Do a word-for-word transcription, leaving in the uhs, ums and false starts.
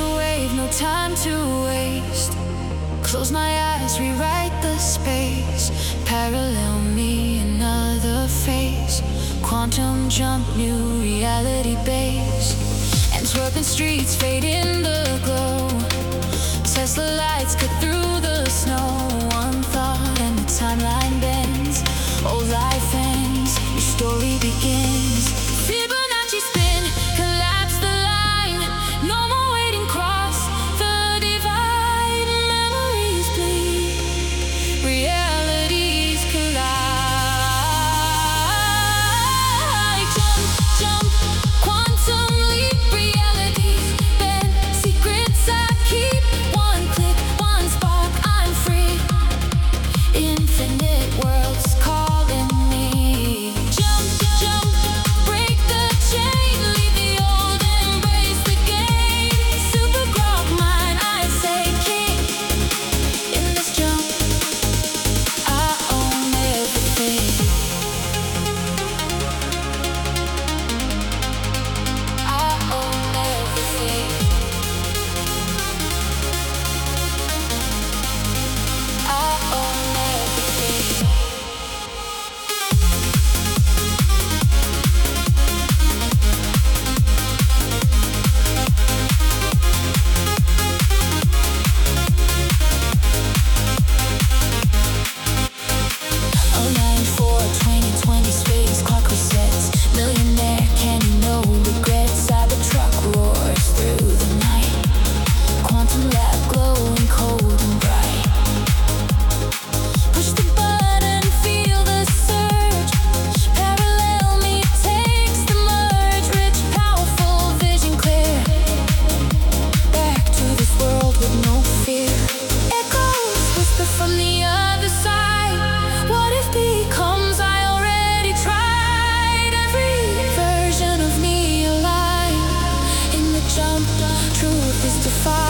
the wave, no time to waste. Close my eyes, rewrite the space. Parallel me, another face. Quantum jump, new reality base. And swerving streets fade in the glow. Tesla lights cut through the snow. One thought and the timeline bends. Old life ends, new story begins. Fibonacci spin, collapse the line. No more waiting, cross the divide. Memories bleed, realities collide. Jump, jump, quantum leap, realities bend. Secrets I keep, one click, one spark, I'm free. Infinite worlds calling me. Jump, jump, break the chain, leave the old, embrace the game. Super grok mind, I say king. In this jump, I own everything. I own everything. I own everything. oh nine four twenty twenty space clock resets. Millionaire, can you no regrets? Cybertruck roars through the night. Quantum lab glowing cold and bright. Push the button, feel the surge. Parallel me takes the merge. Rich, powerful, vision clear. Back to this world with no fear. Echoes whisper from the other side. What if becomes I already tried? Every version of me alive. In the jump, truth is defined.